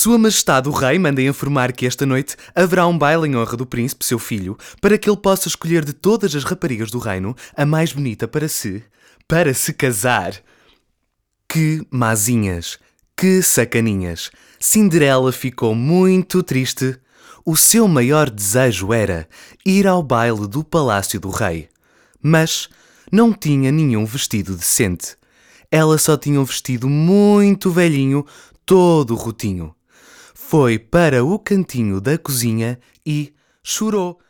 Sua Majestade o Rei manda informar que esta noite haverá um baile em honra do príncipe, seu filho, para que ele possa escolher de todas as raparigas do reino a mais bonita para se casar. Que mazinhas, que sacaninhas. Cinderela ficou muito triste. O seu maior desejo era ir ao baile do palácio do rei. Mas não tinha nenhum vestido decente. Ela só tinha um vestido muito velhinho, todo rotinho. Foi para o cantinho da cozinha e chorou